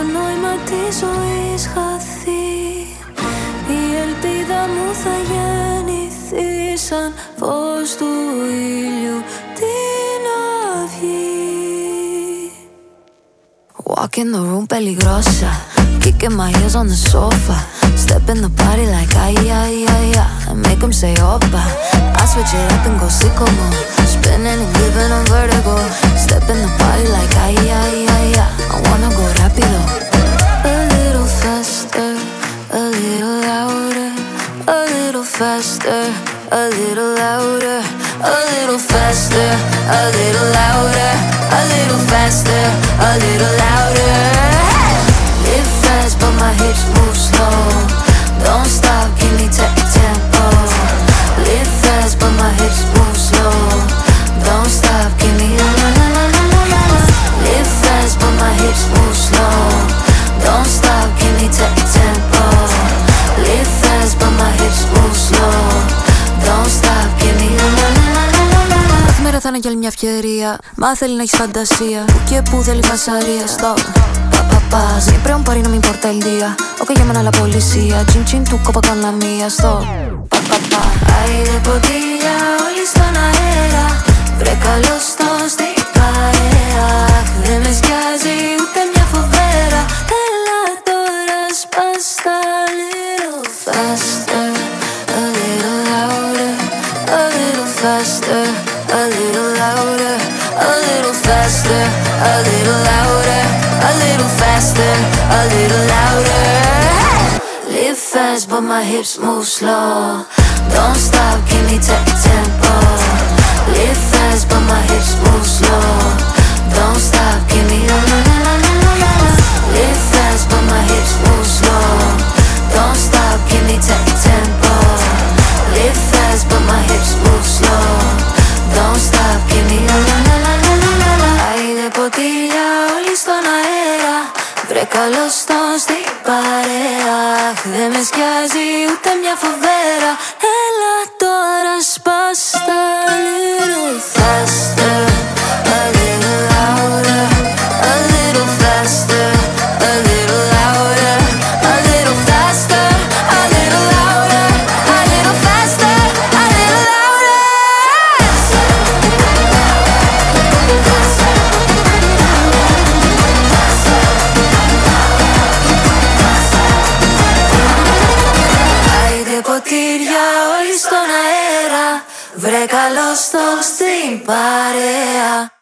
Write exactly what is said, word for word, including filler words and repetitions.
νόημα της ζωής χαθεί, η ελπίδα μου θα γεννηθεί σαν φως του ήλιου την αυγή. Walk in the room peligrosa, kicking my heels on the sofa, step in the party like ay, ay, ay, ay, and make them say opa. I switch it up and go sicko mode, spinning and giving them vertigo, step in the party like ay, ay, ay, ay, I wanna go rapido. A little faster, a little louder, a little faster, a little louder, a little faster, a little louder, a little faster, a little louder. Hey! Live fast but my hips move slow, don't stop, give me te- tempo. Live fast but my hips move slow, don't stop, give me la la la la la la. Live fast but my hips move slow, don't stop, give me te- tempo. Live fast but my hips move slow, don't stop, give me la la la la la la. Κάθε μέρα θα είναι κι άλλη μια ευκαιρία, μα θέλει να έχεις φαντασία, που και που θέλει φασαρία. Stop. Siempre un party no me importa el día, o que llaman a la policía, chin chin tu copa con la mía. Stop. Pa pa pa. Aire ποτήρια όλοι στον αέρα, βρε καλώς τον στην παρέα. Δεν με σκιάζει ούτε μια φοβέρα, έλα τώρα σπάστα. Little faster, a little louder, a little faster, a little louder, a little faster, a little louder, a little faster, a little louder. Hey! Live fast but my hips move slow, don't stop, give me te- tempo. Live fast but my hips move slow, don't stop, give me la la la la la la. Live fast but my hips move slow, don't stop, give me te- tempo. Live fast but my hips move slow, don't stop, give me la la la la la la la. Άιντε ποτήρια όλοι στον αέρα, βρε καλώς τον στην παρέα. Δεν με σκιάζει ούτε μια φοβέρα, έλα τώρα σπάστα. Little faster, a little louder, a little faster, a little louder, a little faster, a little louder, a little faster, a little louder. Άιντε ποτήρια όλοι στον αέρα, βρε καλώς τον στην παρέα.